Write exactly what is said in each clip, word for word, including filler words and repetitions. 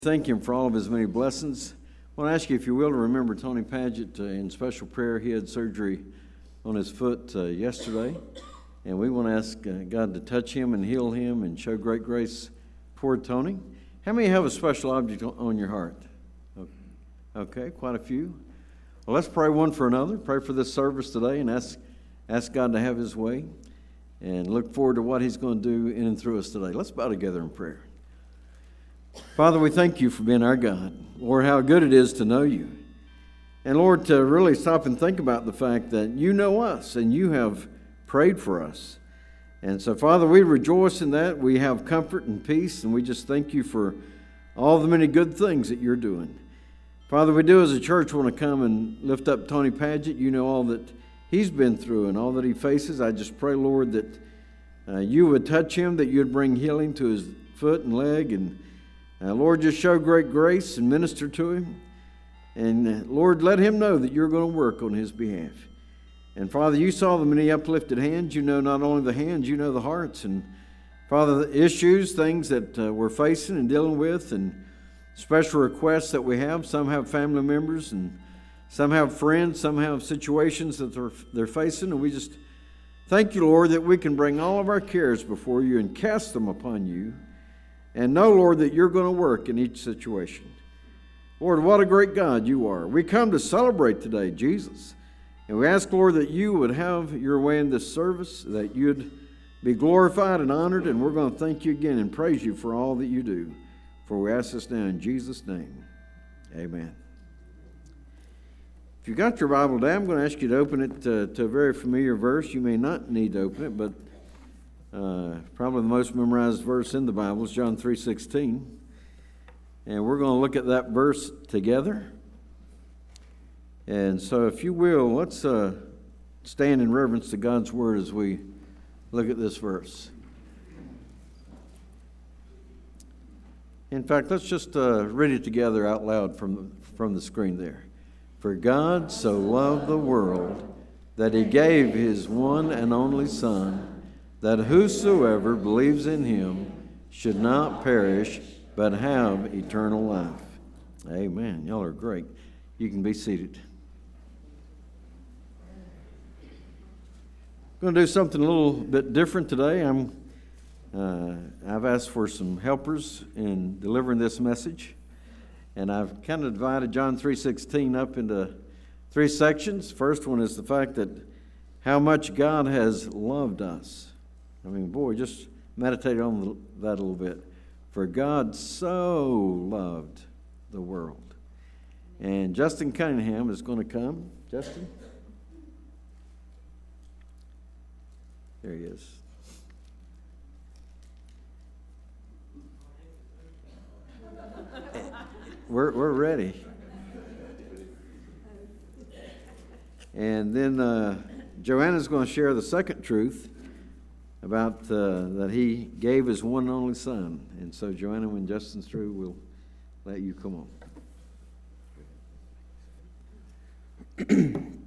Thank Him for all of His many blessings. I want to ask you, if you will, to remember Tony Paget uh, in special prayer. He had surgery on his foot uh, yesterday, and we want to ask uh, God to touch him and heal him and show great grace toward Tony. How many have a special object on your heart? Okay, quite a few. Well, let's pray one for another. Pray for this service today and ask, ask God to have His way, and look forward to what He's going to do in and through us today. Let's bow together in prayer. Father, we thank You for being our God. Lord, how good it is to know You. And Lord, to really stop and think about the fact that You know us and You have prayed for us. And so, Father, we rejoice in that. We have comfort and peace, and we just thank You for all the many good things that You're doing. Father, we do as a church want to come and lift up Tony Paget. You know all that he's been through and all that he faces. I just pray, Lord, that uh, You would touch him, that You'd bring healing to his foot and leg, and Uh, Lord, just show great grace and minister to him. And uh, Lord, let him know that You're going to work on his behalf. And Father, You saw the many uplifted hands. You know not only the hands, You know the hearts. And Father, the issues, things that uh, we're facing and dealing with, and special requests that we have. Some have family members, and some have friends. Some have situations that they're, they're facing. And we just thank You, Lord, that we can bring all of our cares before You and cast them upon You. And know, Lord, that You're going to work in each situation. Lord, what a great God You are. We come to celebrate today, Jesus. And we ask, Lord, that You would have Your way in this service, that You'd be glorified and honored, and we're going to thank You again and praise You for all that You do. For we ask this now in Jesus' name. Amen. If you got your Bible today, I'm going to ask you to open it to, to a very familiar verse. You may not need to open it, but Uh, probably the most memorized verse in the Bible is John three sixteen. And we're going to look at that verse together. And so if you will, let's uh, stand in reverence to God's Word as we look at this verse. In fact, let's just uh, read it together out loud from the, from the screen there. For God so loved the world that He gave His one and only Son, that whosoever believes in Him should not perish, but have eternal life. Amen. Y'all are great. You can be seated. I'm going to do something a little bit different today. I'm, uh, I've asked for some helpers in delivering this message, and I've kind of divided John three sixteen up into three sections. First one is the fact that how much God has loved us. I mean, boy, just meditate on that a little bit. For God so loved the world. And Justin Cunningham is going to come. Justin? There he is. We're, we're ready. And then uh, Joanna's going to share the second truth about uh, that He gave His one and only Son. And so, Joanna, when Justin's through, we'll let you come on.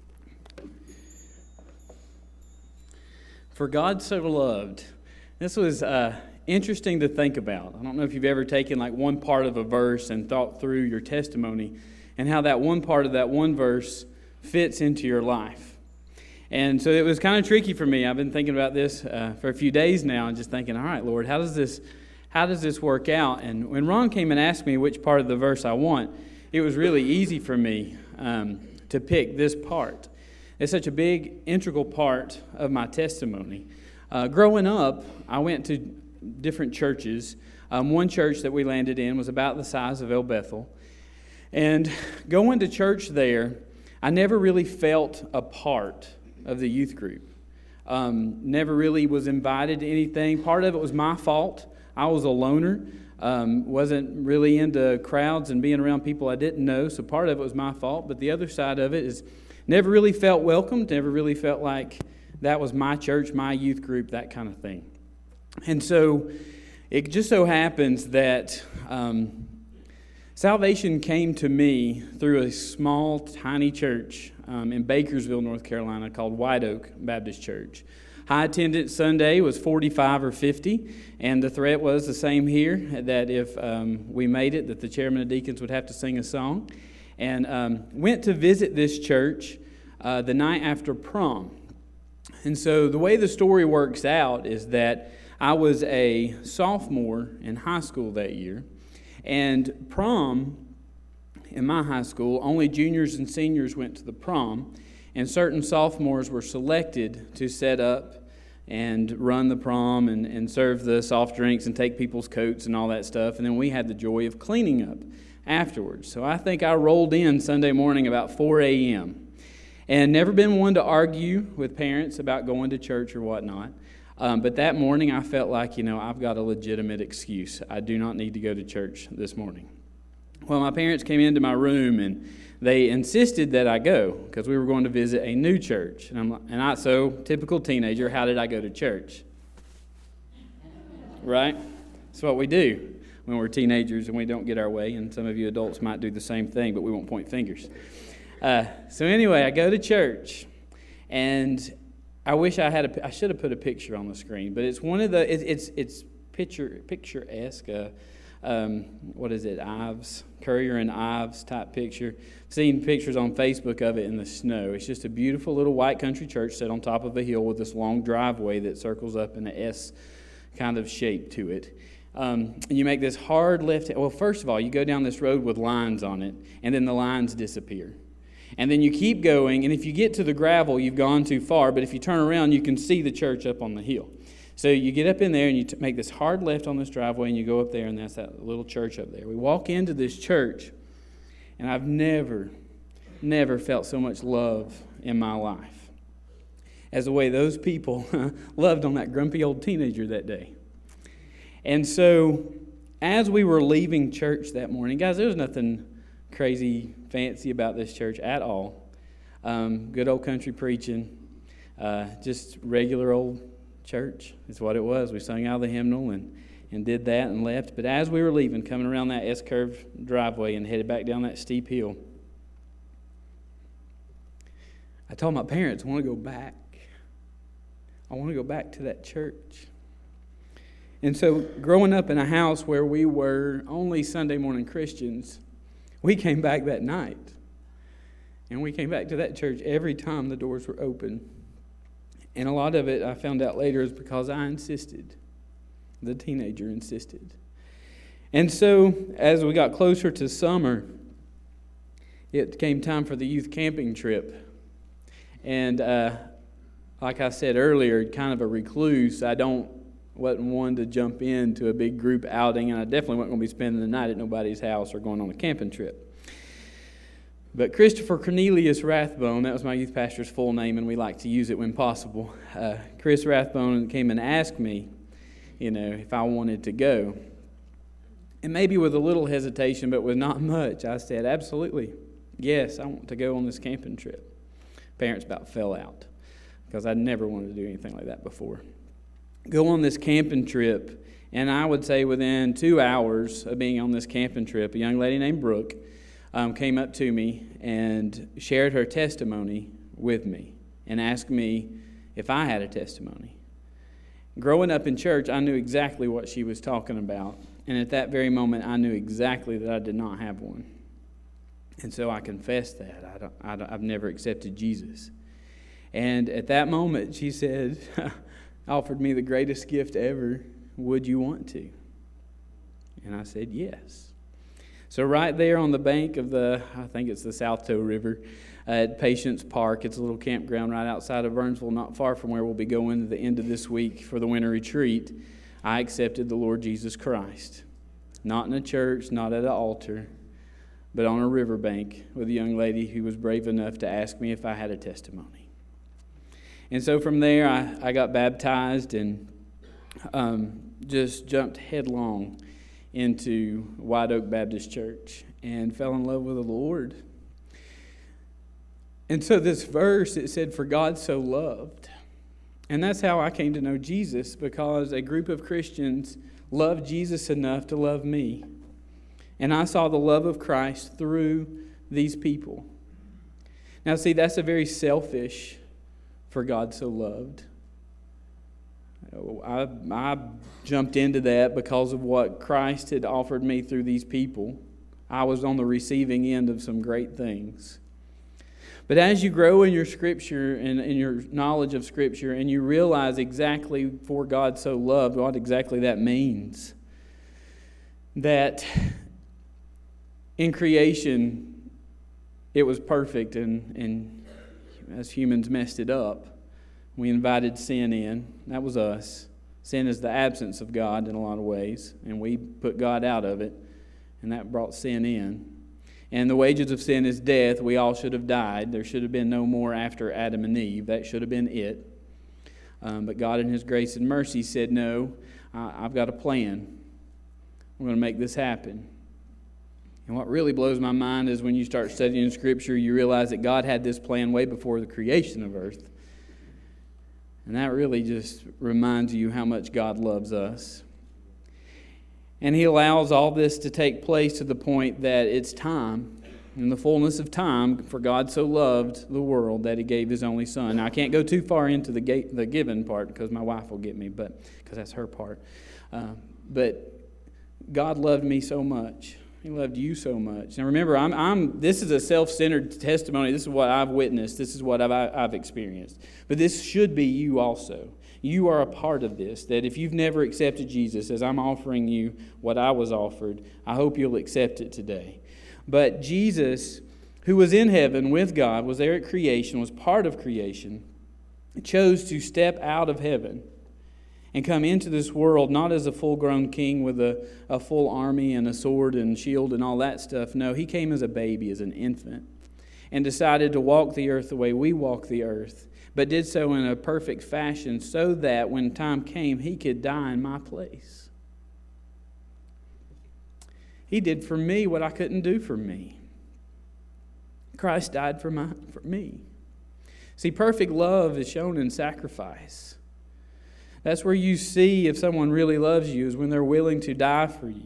For God so loved. This was uh, interesting to think about. I don't know if you've ever taken like one part of a verse and thought through your testimony and how that one part of that one verse fits into your life. And so it was kind of tricky for me. I've been thinking about this uh, for a few days now and just thinking, all right, Lord, how does this how does this work out? And when Ron came and asked me which part of the verse I want, it was really easy for me um, to pick this part. It's such a big, integral part of my testimony. Uh, growing up, I went to different churches. Um, one church that we landed in was about the size of El Bethel. And going to church there, I never really felt a part of the youth group. Um, never really was invited to anything. Part of it was my fault. I was a loner. Um, wasn't really into crowds and being around people I didn't know, so part of it was my fault. But the other side of it is never really felt welcomed, never really felt like that was my church, my youth group, that kind of thing. And so it just so happens that um, salvation came to me through a small, tiny church um, in Bakersville, North Carolina, called White Oak Baptist Church. High attendance Sunday was forty-five or fifty, and the threat was the same here, that if um, we made it, that the chairman of deacons would have to sing a song. And um, went to visit this church uh, the night after prom. And so the way the story works out is that I was a sophomore in high school that year, and prom in my high school, only juniors and seniors went to the prom, and certain sophomores were selected to set up and run the prom and, and serve the soft drinks and take people's coats and all that stuff. And then we had the joy of cleaning up afterwards. So I think I rolled in Sunday morning about four a.m. and never been one to argue with parents about going to church or whatnot. Um, but that morning I felt like, you know, I've got a legitimate excuse. I do not need to go to church this morning. Well, my parents came into my room and they insisted that I go because we were going to visit a new church. And, I'm, and I, so, typical teenager, how did I go to church? Right? That's what we do when we're teenagers and we don't get our way. And some of you adults might do the same thing, but we won't point fingers. Uh, so anyway, I go to church, and I wish I had a, I should have put a picture on the screen, but it's one of the, it, it's it's picture picturesque. Uh, um, what is it? Ives, Currier and Ives type picture. Seen pictures on Facebook of it in the snow. It's just a beautiful little white country church set on top of a hill with this long driveway that circles up in an S kind of shape to it. Um, and you make this hard left. Well, first of all, you go down this road with lines on it, and then the lines disappear. And then you keep going, and if you get to the gravel, you've gone too far. But if you turn around, you can see the church up on the hill. So you get up in there, and you t- make this hard left on this driveway, and you go up there, and that's that little church up there. We walk into this church, and I've never, never felt so much love in my life as the way those people loved on that grumpy old teenager that day. And so as we were leaving church that morning, guys, there was nothing crazy fancy about this church at all. Um, good old country preaching, uh, just regular old church is what it was. We sung out of the hymnal and, and did that and left. But as we were leaving, coming around that S-curved driveway and headed back down that steep hill, I told my parents, I want to go back. I want to go back to that church. And so growing up in a house where we were only Sunday morning Christians, we came back that night. And we came back to that church every time the doors were open. And a lot of it, I found out later, is because I insisted. The teenager insisted. And so as we got closer to summer, it came time for the youth camping trip. And uh, like I said earlier, kind of a recluse. I don't wasn't one to jump into a big group outing, and I definitely wasn't going to be spending the night at nobody's house or going on a camping trip. But Christopher Cornelius Rathbone, that was my youth pastor's full name, and we like to use it when possible. Uh, Chris Rathbone came and asked me, you know, if I wanted to go. And maybe with a little hesitation, but with not much, I said, absolutely, yes, I want to go on this camping trip. Parents about fell out because I'd never wanted to do anything like that before. Go on this camping trip, and I would say within two hours of being on this camping trip, a young lady named Brooke um, came up to me and shared her testimony with me and asked me if I had a testimony. Growing up in church, I knew exactly what she was talking about, and at that very moment, I knew exactly that I did not have one. And so I confessed that. I don't, I don't, I've never accepted Jesus. And at that moment, she said, offered me the greatest gift ever. Would you want to? And I said, yes. So right there on the bank of the, I think it's the Southtoe River, uh, at Patience Park, it's a little campground right outside of Burnsville, not far from where we'll be going at the end of this week for the winter retreat, I accepted the Lord Jesus Christ. Not in a church, not at an altar, but on a riverbank with a young lady who was brave enough to ask me if I had a testimony. And so from there, I, I got baptized and um, just jumped headlong into White Oak Baptist Church and fell in love with the Lord. And so this verse, it said, for God so loved. And that's how I came to know Jesus, because a group of Christians loved Jesus enough to love me. And I saw the love of Christ through these people. Now see, that's a very selfish for God so loved. I, I jumped into that because of what Christ had offered me through these people. I was on the receiving end of some great things. But as you grow in your Scripture and in your knowledge of Scripture, and you realize exactly for God so loved, what exactly that means, that in creation it was perfect, and, and as humans messed it up, we invited sin in. That was us. Sin is the absence of God in a lot of ways, and we put God out of it, and that brought sin in. And the wages of sin is death. We all should have died. There should have been no more after Adam and Eve. That should have been it. Um, but God in His grace and mercy said, no, I, I've got a plan. We're going to make this happen. And what really blows my mind is when you start studying Scripture, you realize that God had this plan way before the creation of earth. And that really just reminds you how much God loves us. And He allows all this to take place to the point that it's time, in the fullness of time, for God so loved the world that He gave His only Son. Now, I can't go too far into the ga- the given part because my wife will get me, but because that's her part. Uh, but God loved me so much. He loved you so much. Now, remember, I'm, I'm. This is a self-centered testimony. This is what I've witnessed. This is what I've, I've experienced. But this should be you also. You are a part of this, that if you've never accepted Jesus, as I'm offering you what I was offered, I hope you'll accept it today. But Jesus, who was in heaven with God, was there at creation, was part of creation, chose to step out of heaven and come into this world not as a full-grown king with a, a full army and a sword and shield and all that stuff. No, He came as a baby, as an infant, and decided to walk the earth the way we walk the earth, but did so in a perfect fashion so that when time came, He could die in my place. He did for me what I couldn't do for me. Christ died for my for me. See, perfect love is shown in sacrifice. That's where you see if someone really loves you, is when they're willing to die for you.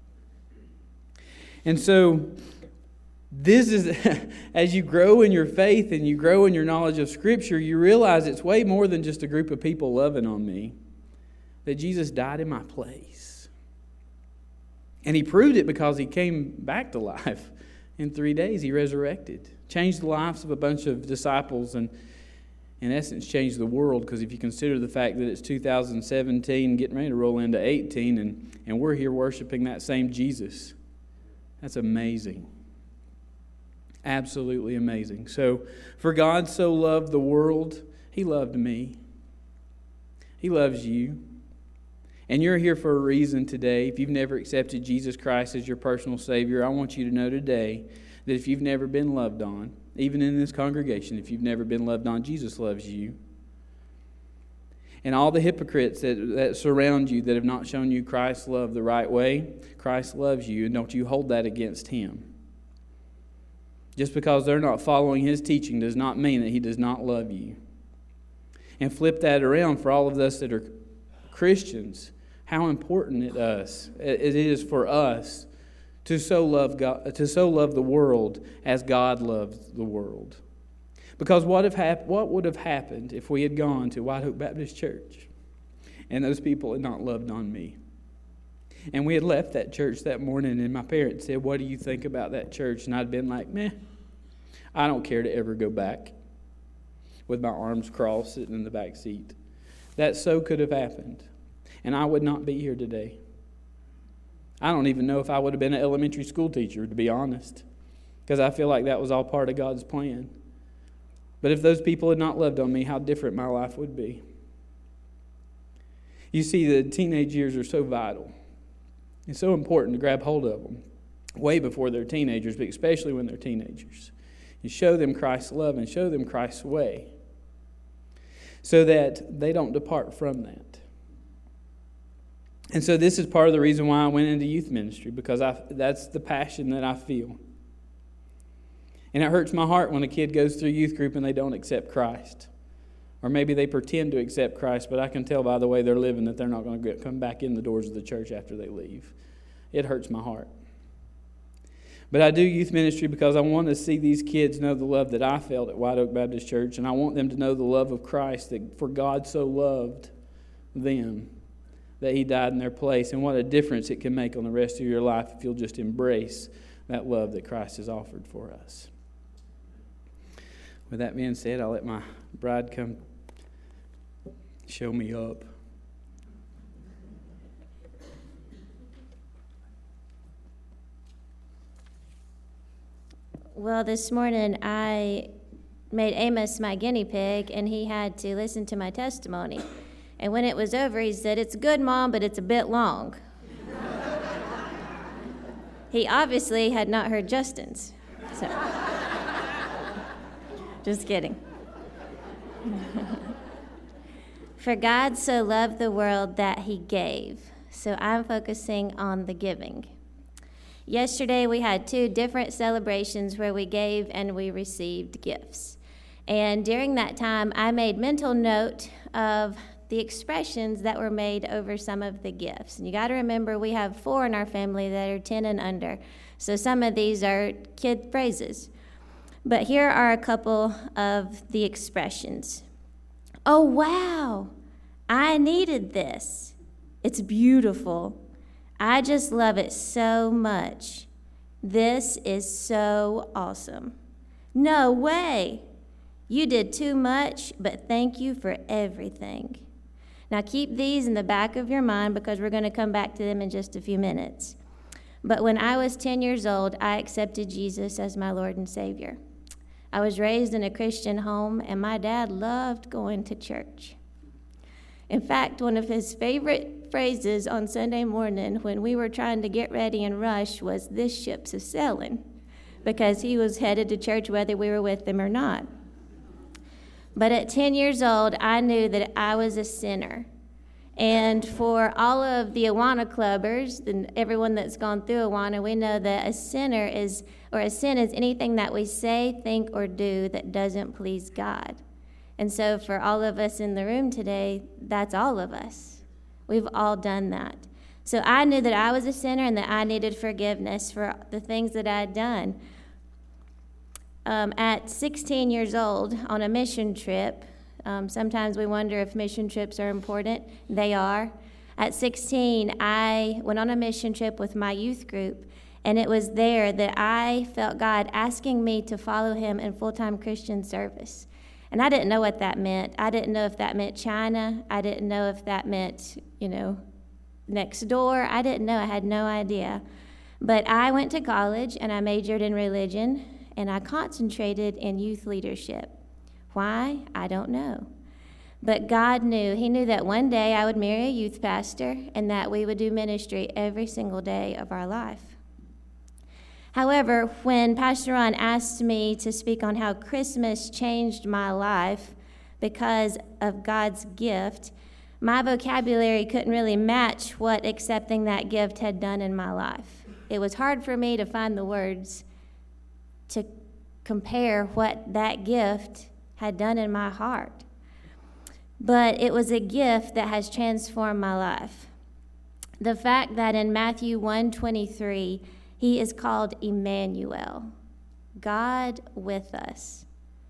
And so, this is, as you grow in your faith and you grow in your knowledge of Scripture, you realize it's way more than just a group of people loving on me. That Jesus died in my place. And He proved it because He came back to life. In three days, He resurrected. Changed the lives of a bunch of disciples and, in essence, changed the world. Because if you consider the fact that it's two thousand seventeen, getting ready to roll into eighteen, and, and we're here worshiping that same Jesus. That's amazing. Absolutely amazing. So, for God so loved the world, He loved me. He loves you. And you're here for a reason today. If you've never accepted Jesus Christ as your personal Savior, I want you to know today that if you've never been loved on, even in this congregation, if you've never been loved on, Jesus loves you. And all the hypocrites that, that surround you that have not shown you Christ's love the right way, Christ loves you, and don't you hold that against Him. Just because they're not following His teaching does not mean that He does not love you. And flip that around for all of us that are Christians, how important it us it is for us to so love God, to so love the world as God loved the world. Because what have hap- what would have happened if we had gone to White Oak Baptist Church and those people had not loved on me? And we had left that church that morning, and my parents said, "What do you think about that church?" And I'd been like, "Meh, I don't care to ever go back," with my arms crossed, sitting in the back seat. That so could have happened, and I would not be here today. I don't even know if I would have been an elementary school teacher, to be honest, because I feel like that was all part of God's plan. But if those people had not loved on me, how different my life would be. You see, the teenage years are so vital. It's so important to grab hold of them way before they're teenagers, but especially when they're teenagers. You show them Christ's love and show them Christ's way so that they don't depart from that. And so this is part of the reason why I went into youth ministry, because I, that's the passion that I feel. And it hurts my heart when a kid goes through youth group and they don't accept Christ. Or maybe they pretend to accept Christ, but I can tell by the way they're living that they're not going to come back in the doors of the church after they leave. It hurts my heart. But I do youth ministry because I want to see these kids know the love that I felt at White Oak Baptist Church, and I want them to know the love of Christ, that for God so loved them, that he died in their place, and what a difference it can make on the rest of your life if you'll just embrace that love that Christ has offered for us. With that being said, I'll let my bride come show me up. Well, this morning I made Amos my guinea pig, and he had to listen to my testimony. And when it was over, he said, "It's good, Mom, but it's a bit long." He obviously had not heard Justin's. So, just kidding. For God so loved the world that he gave. So I'm focusing on the giving. Yesterday we had two different celebrations where we gave and we received gifts. And during that time, I made mental note of the expressions that were made over some of the gifts. And you got to remember, we have four in our family that are ten and under. So some of these are kid phrases. But here are a couple of the expressions. "Oh, wow, I needed this. It's beautiful. I just love it so much. This is so awesome. No way. You did too much, but thank you for everything." Now keep these in the back of your mind because we're going to come back to them in just a few minutes. But when I was ten years old, I accepted Jesus as my Lord and Savior. I was raised in a Christian home, and my dad loved going to church. In fact, one of his favorite phrases on Sunday morning when we were trying to get ready and rush was, "This ship's a sailing," because he was headed to church whether we were with him or not. But at ten years old, I knew that I was a sinner. And for all of the Awana clubbers and everyone that's gone through Awana, we know that a sinner is, or a sin is anything that we say, think, or do that doesn't please God. And so for all of us in the room today, that's all of us. We've all done that. So I knew that I was a sinner and that I needed forgiveness for the things that I had done. Um, at sixteen years old, on a mission trip, um, sometimes we wonder if mission trips are important. They are. At sixteen, I went on a mission trip with my youth group, and it was there that I felt God asking me to follow him in full-time Christian service. And I didn't know what that meant. I didn't know if that meant China. I didn't know if that meant, you know, next door. I didn't know. I had no idea. But I went to college, and I majored in religion, and I concentrated in youth leadership. Why? I don't know. But God knew. He knew that one day I would marry a youth pastor and that we would do ministry every single day of our life. However, when Pastor Ron asked me to speak on how Christmas changed my life because of God's gift, my vocabulary couldn't really match what accepting that gift had done in my life. It was hard for me to find the words to compare what that gift had done in my heart. But it was a gift that has transformed my life. The fact that in Matthew one twenty-three, he is called Emmanuel, God with us.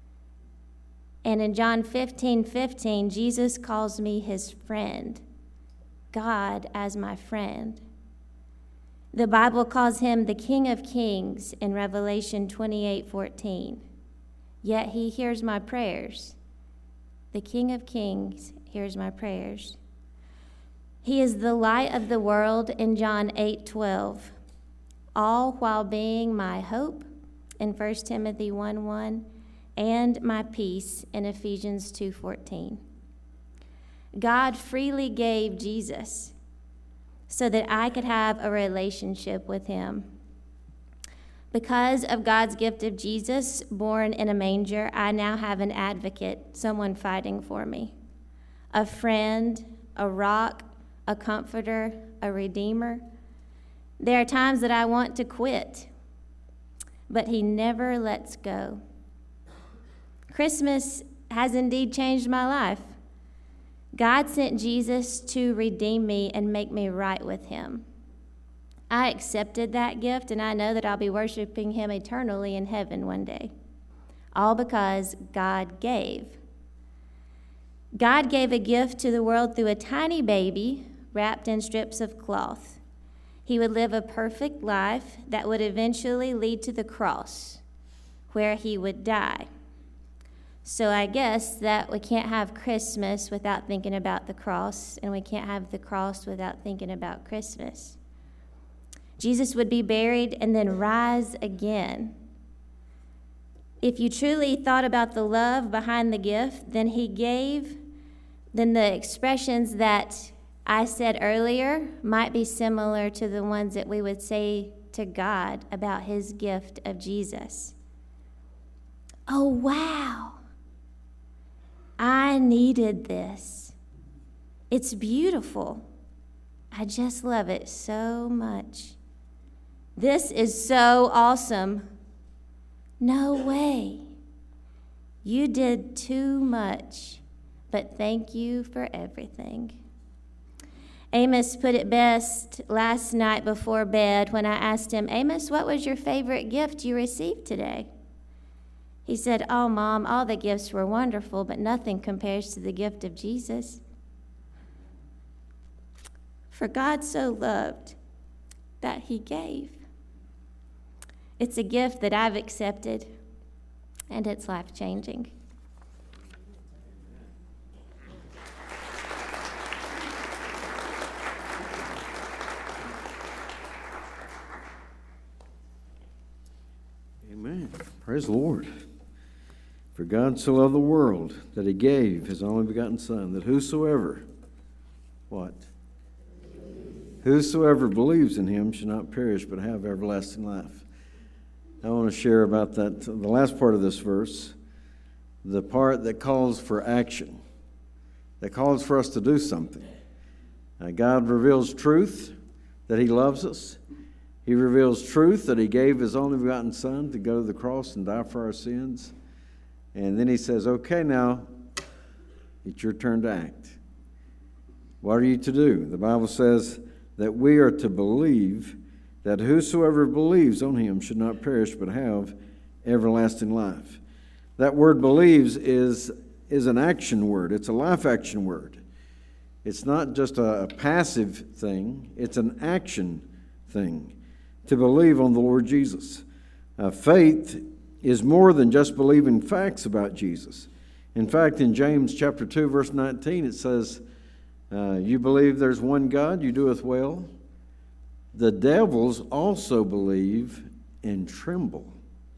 And in John fifteen fifteen, Jesus calls me his friend, God as my friend. The Bible calls him the King of Kings in Revelation twenty-eight fourteen. Yet he hears my prayers. The King of Kings hears my prayers. He is the light of the world in John eight twelve, all while being my hope in First Timothy one one, and my peace in Ephesians two fourteen. God freely gave Jesus so that I could have a relationship with him. Because of God's gift of Jesus, born in a manger, I now have an advocate, someone fighting for me, a friend, a rock, a comforter, a redeemer. There are times that I want to quit, but he never lets go. Christmas has indeed changed my life. God sent Jesus to redeem me and make me right with him. I accepted that gift, and I know that I'll be worshiping him eternally in heaven one day, all because God gave. God gave a gift to the world through a tiny baby wrapped in strips of cloth. He would live a perfect life that would eventually lead to the cross, where he would die. So I guess that we can't have Christmas without thinking about the cross, and we can't have the cross without thinking about Christmas. Jesus would be buried and then rise again. If you truly thought about the love behind the gift, then he gave, then the expressions that I said earlier might be similar to the ones that we would say to God about his gift of Jesus. Oh, wow. I needed this. It's beautiful. I just love it so much. This is so awesome. No way. You did too much, but thank you for everything. Amos put it best last night before bed when I asked him, Amos, what was your favorite gift you received today? He said, oh, Mom, all the gifts were wonderful, but nothing compares to the gift of Jesus. For God so loved that he gave. It's a gift that I've accepted, and it's life-changing. Amen. Praise the Lord. For God so loved the world that he gave his only begotten Son, that whosoever, what? Whosoever believes in him shall not perish but have everlasting life. I want to share about that, the last part of this verse, the part that calls for action, that calls for us to do something. Uh, God reveals truth, that he loves us. He reveals truth, that he gave his only begotten Son to go to the cross and die for our sins. And then he says, okay, now it's your turn to act. What are you to do? The Bible says that we are to believe that whosoever believes on him should not perish but have everlasting life. That word believes is, is an action word. It's a life action word. It's not just a, a passive thing. It's an action thing to believe on the Lord Jesus. Uh, faith is more than just believing facts about Jesus. In fact, in James chapter two, verse nineteen, it says, uh, you believe there's one God, you doeth well. The devils also believe and tremble.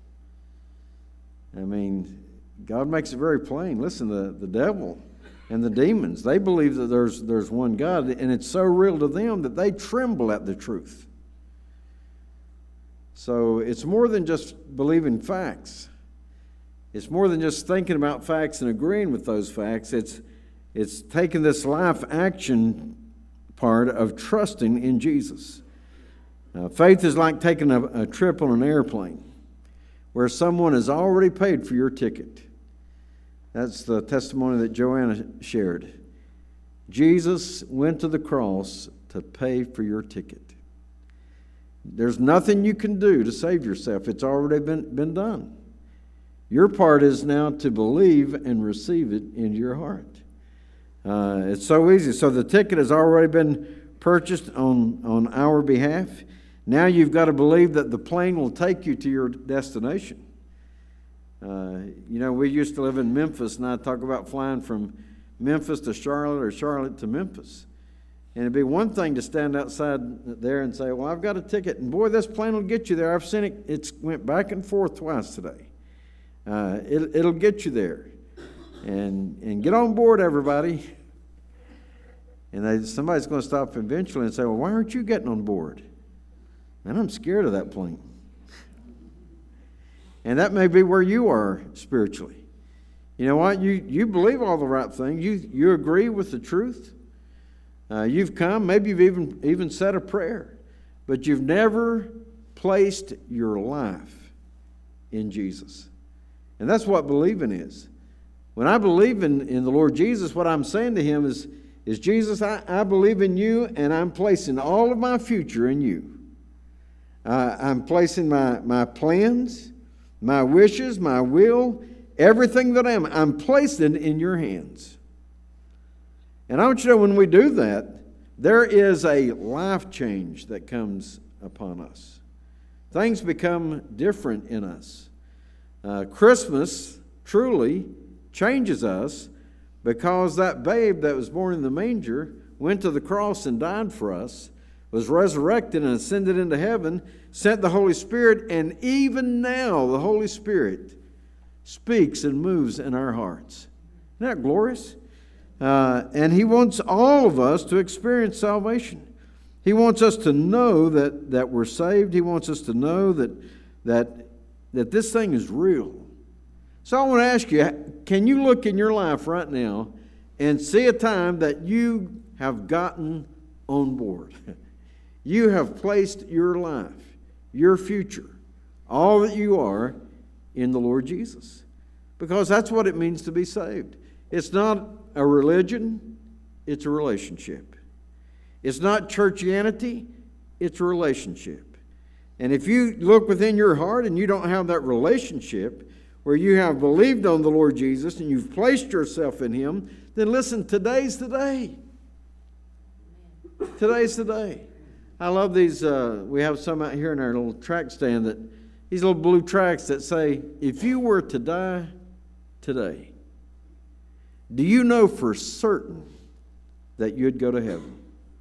I mean, God makes it very plain. Listen, the, the devil and the demons, they believe that there's, there's one God, and it's so real to them that they tremble at the truth. So it's more than just believing facts. It's more than just thinking about facts and agreeing with those facts. It's, it's taking this life action part of trusting in Jesus. Uh, faith is like taking a, a trip on an airplane where someone has already paid for your ticket. That's the testimony that Joanna shared. Jesus went to the cross to pay for your ticket. There's nothing you can do to save yourself. It's already been, been done. Your part is now to believe and receive it into your heart. Uh, it's so easy. So the ticket has already been purchased on, on our behalf. Now you've got to believe that the plane will take you to your destination. Uh, you know, we used to live in Memphis, and I'd talk about flying from Memphis to Charlotte or Charlotte to Memphis. And it'd be one thing to stand outside there and say, well, I've got a ticket, and boy, this plane will get you there. I've seen it. It's went back and forth twice today. Uh, it, it'll get you there. And and get on board, everybody. And they, somebody's going to stop eventually and say, well, why aren't you getting on board? Man, I'm scared of that plane. And that may be where you are spiritually. You know what? You, you believe all the right things. You, you agree with the truth. Uh, you've come, maybe you've even, even said a prayer, but you've never placed your life in Jesus. And that's what believing is. When I believe in, in the Lord Jesus, what I'm saying to him is, is Jesus, I, I believe in you, and I'm placing all of my future in you. Uh, I'm placing my, my plans, my wishes, my will, everything that I am, I'm placing it in your hands. And I want you to know when we do that, there is a life change that comes upon us. Things become different in us. Uh, Christmas truly changes us because that babe that was born in the manger went to the cross and died for us, was resurrected and ascended into heaven, sent the Holy Spirit, and even now the Holy Spirit speaks and moves in our hearts. Isn't that glorious? Uh, and He wants all of us to experience salvation. He wants us to know that, that we're saved. He wants us to know that, that, that this thing is real. So I want to ask you, can you look in your life right now and see a time that you have gotten on board? You have placed your life, your future, all that you are in the Lord Jesus. Because that's what it means to be saved. It's not a religion, it's a relationship. It's not churchianity, it's a relationship. And if you look within your heart and you don't have that relationship where you have believed on the Lord Jesus and you've placed yourself in Him, then listen, today's the day. Today's the day. I love these, uh, we have some out here in our little track stand, that these little blue tracks that say, if you were to die today, do you know for certain that you'd go to heaven?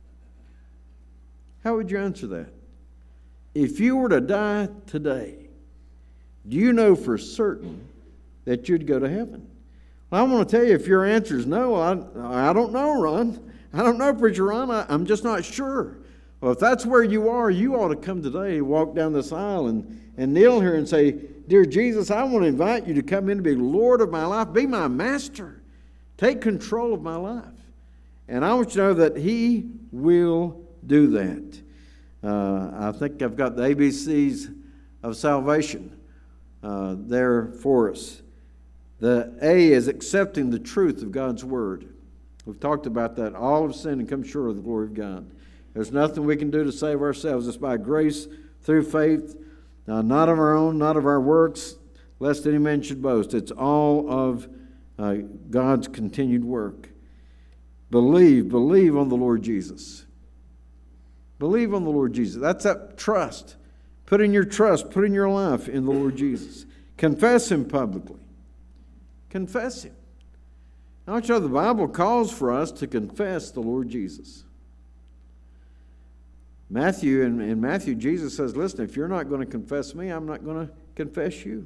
How would you answer that? If you were to die today, do you know for certain that you'd go to heaven? Well, I want to tell you, if your answer is no, I, I don't know, Ron. I don't know, Preacher Ron. I, I'm just not sure. Well, if that's where you are, you ought to come today, walk down this aisle and, and kneel here and say, Dear Jesus, I want to invite you to come in to be Lord of my life. Be my master. Take control of my life. And I want you to know that He will do that. Uh, I think I've got the A B Cs of salvation uh, there for us. The A is accepting the truth of God's Word. We've talked about that. All have sinned and come short of the glory of God. There's nothing we can do to save ourselves. It's by grace through faith, uh, not of our own, not of our works, lest any man should boast. It's all of uh, God's continued work. Believe, believe on the Lord Jesus. Believe on the Lord Jesus. That's that trust. Put in your trust, put in your life in the Lord Jesus. Confess Him publicly. Confess Him. I want you to know the Bible calls for us to confess the Lord Jesus. Matthew, in, in Matthew, Jesus says, listen, if you're not going to confess me, I'm not going to confess you.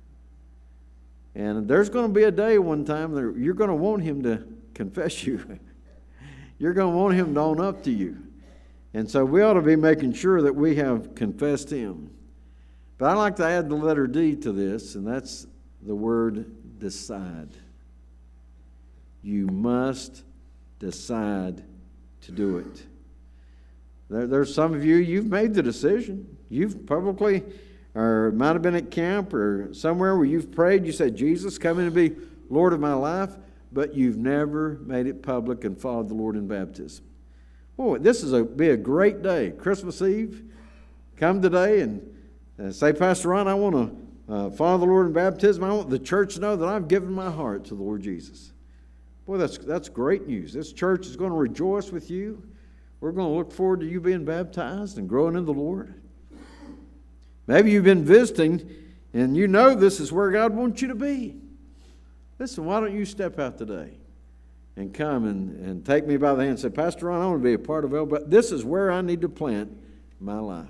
And there's going to be a day one time that you're going to want Him to confess you. You're going to want Him to own up to you. And so we ought to be making sure that we have confessed Him. But I'd like to add the letter D to this, and that's the word decide. You must decide to do it. There, there's some of you, you've made the decision. You've publicly, or it might have been at camp or somewhere where you've prayed. You said, Jesus, come in and be Lord of my life. But you've never made it public and followed the Lord in baptism. Boy, this is a be a great day. Christmas Eve. Come today and uh, say, Pastor Ron, I want to uh, follow the Lord in baptism. I want the church to know that I've given my heart to the Lord Jesus. Boy, that's, that's great news. This church is going to rejoice with you. We're going to look forward to you being baptized and growing in the Lord. Maybe you've been visiting and you know this is where God wants you to be. Listen, why don't you step out today and come and, and take me by the hand and say, Pastor Ron, I want to be a part of El, but this is where I need to plant my life.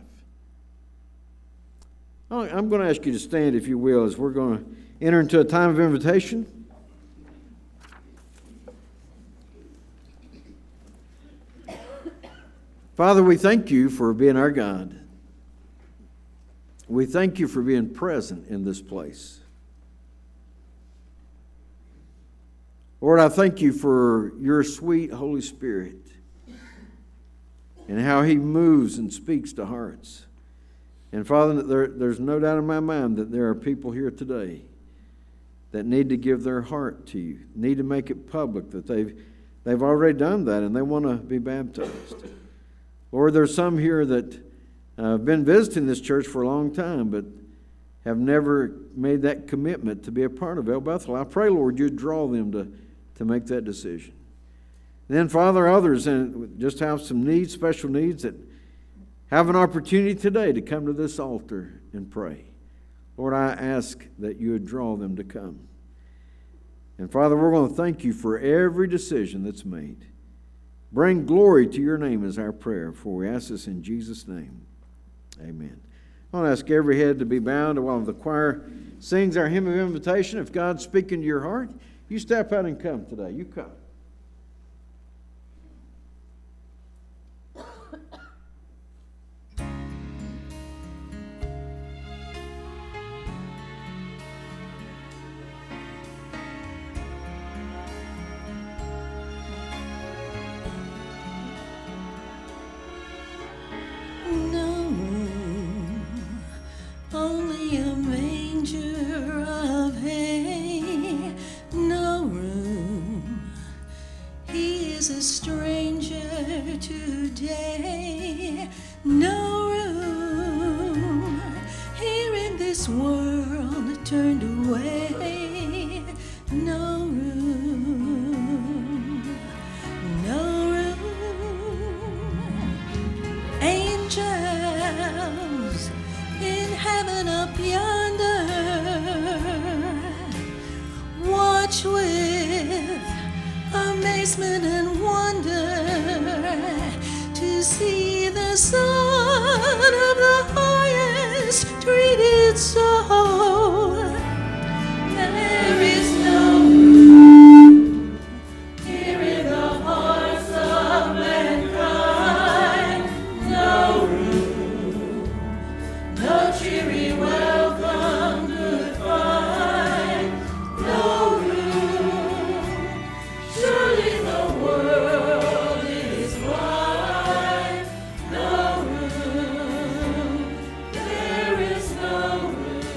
I'm going to ask you to stand, if you will, as we're going to enter into a time of invitation. Father, we thank you for being our God. We thank you for being present in this place. Lord, I thank you for your sweet Holy Spirit and how He moves and speaks to hearts. And Father, there, there's no doubt in my mind that there are people here today that need to give their heart to you, need to make it public, that they've, they've already done that and they want to be baptized. Lord, there's some here that uh, have been visiting this church for a long time, but have never made that commitment to be a part of El Bethel. I pray, Lord, you'd draw them to, to make that decision. And then, Father, others and just have some needs, special needs, that have an opportunity today to come to this altar and pray. Lord, I ask that you would draw them to come. And Father, we're going to thank you for every decision that's made. Bring glory to your name is our prayer, for we ask this in Jesus' name. Amen. I want to ask every head to be bowed while the choir sings our hymn of invitation. If God's speaking to your heart, you step out and come today. You come. There is no room.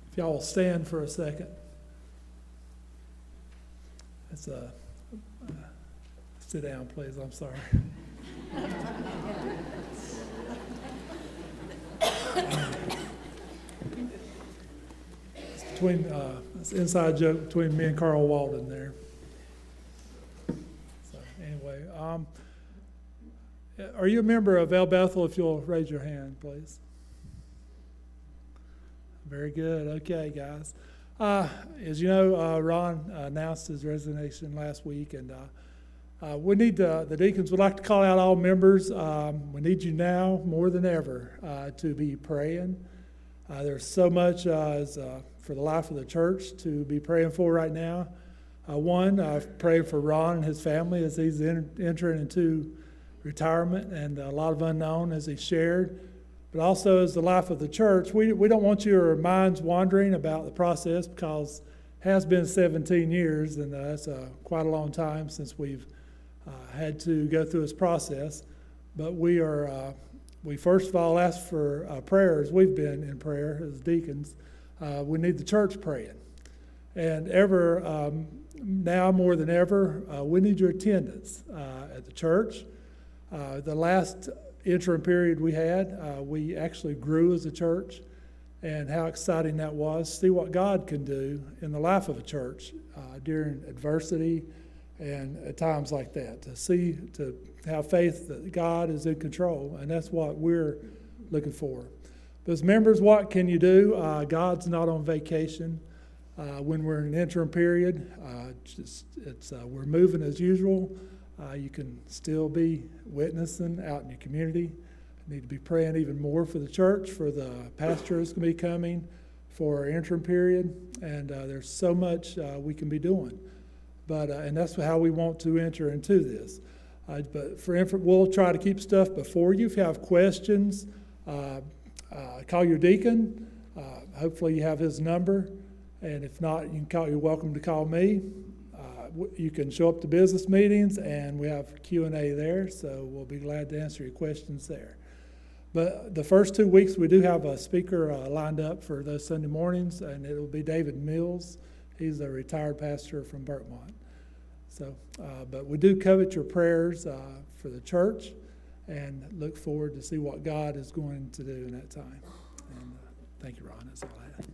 If y'all will stand for a second. It's a, uh, sit down, please. I'm sorry. It's between, uh, it's an inside joke between me and Carl Walden there. So anyway, um, are you a member of El Bethel? If you'll raise your hand, please. Very good. Okay, guys. Uh, as you know, uh, Ron uh, announced his resignation last week, and uh, uh, we need to, the deacons would like to call out all members. Um, we need you now more than ever uh, to be praying. Uh, there's so much uh, as, uh, for the life of the church to be praying for right now. Uh, one, uh, praying for Ron and his family as he's in, entering into retirement, and a lot of unknown as he shared. But also as the life of the church, we we don't want your minds wandering about the process, because it has been seventeen years, and uh, that's uh, quite a long time since we've uh, had to go through this process. But we are, uh, we first of all ask for uh, prayers. We've been in prayer as deacons. Uh, we need the church praying. And ever, um, now more than ever, uh, we need your attendance uh, at the church. Uh, the last interim period we had, uh, we actually grew as a church, and how exciting that was. See what God can do in the life of a church uh, during adversity and at times like that. To see, to have faith that God is in control, and that's what we're looking for. But as members, what can you do? Uh, God's not on vacation. Uh, when we're in an interim period, uh, just, it's uh, we're moving as usual. Uh, you can still be witnessing out in your community. You need to be praying even more for the church, for the pastor who's going to be coming, for our interim period. And uh, there's so much uh, we can be doing. But uh, and that's how we want to enter into this. Uh, but for inf- we'll try to keep stuff before you. If you have questions, uh, uh, call your deacon. Uh, hopefully you have his number. And if not, you can call. You're welcome to call me. You can show up to business meetings, and we have Q and A there, so we'll be glad to answer your questions there. But the first two weeks, we do have a speaker uh, lined up for those Sunday mornings, and it will be David Mills. He's a retired pastor from Berkmont. So, uh, but we do covet your prayers uh, for the church, and look forward to see what God is going to do in that time. And uh, thank you, Ron. That's all I have.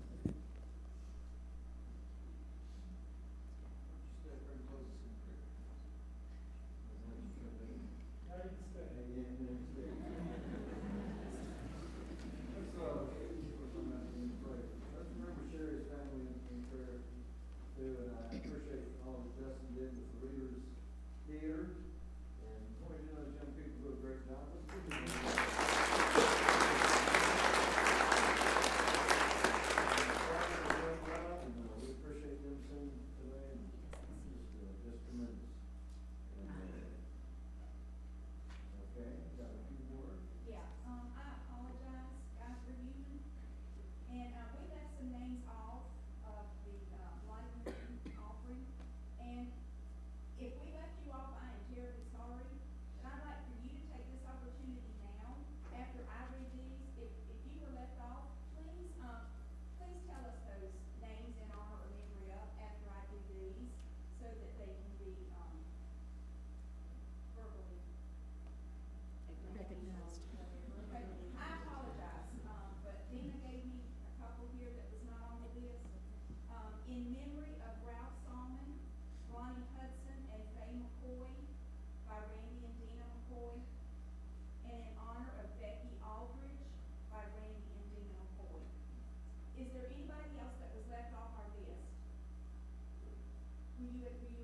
Is there anybody else that was left off our list? Will you, will